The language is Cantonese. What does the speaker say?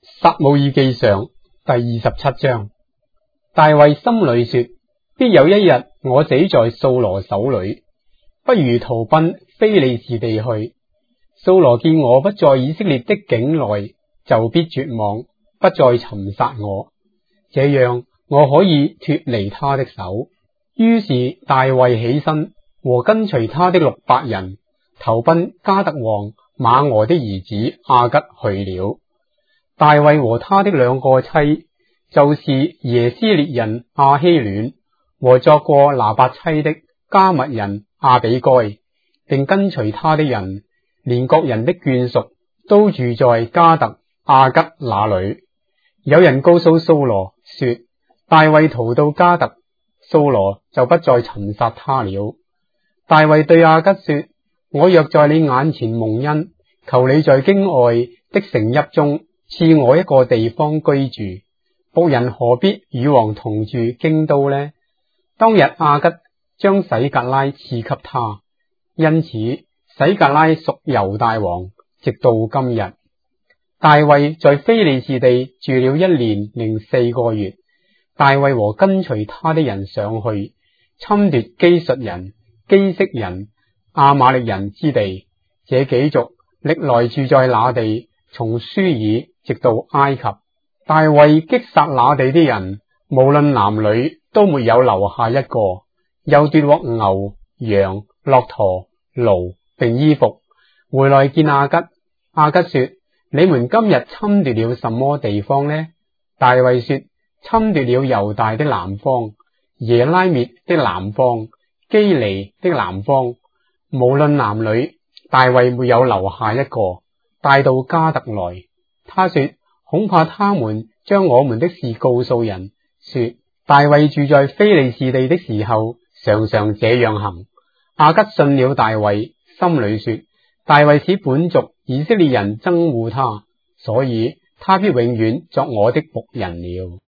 撒母耳記上第27章。大衛心裏說：必有一日我死在掃羅手裏，不如逃奔非利士地去。掃羅見我不在以色列的境內，就必絕望，不再尋殺我，這樣我可以脫離他的手。於是大衛起身，和跟隨他的600人，投奔加特王瑪俄的兒子亞吉去了。大衛和他的2個妻，就是耶斯列人亞希暖和作過拿八妻的加密人亞比該，並跟隨他的人，連各人的眷屬，都住在加特亞吉那裏。有人告訴掃羅說：大衛逃到加特，掃羅就不再尋殺他了。大衛對亞吉說：我若在你眼前蒙恩，求你在京外的城邑中賜我一個地方居住，僕人何必與王同住京都呢？當日亞吉將洗革拉賜給他，因此洗革拉屬猶大王，直到今日。大衛在非利士地住了1年零4個月。大衛和跟隨他的人上去，侵奪基述人、基色人、亞瑪力人之地。這幾族歷來住在那地，從書珥直到埃及。大衛擊殺那地的人，無論男女，都沒有留下一個，又奪獲牛、羊、駱駝、驢並衣服，回來見亞吉。亞吉說：你們今日侵奪了什麼地方呢？大衛說：侵奪了猶大的南方、耶拉篾的南方、基尼的南方，無論男女，大衛沒有留下一個，帶到加特來。他說：恐怕他們將我們的事告訴人，說大衛住在非利士地的時候，常常這樣行。亞吉信了大衛，心裏說：大衛使本族以色列人憎惡他，所以他必永遠作我的僕人了。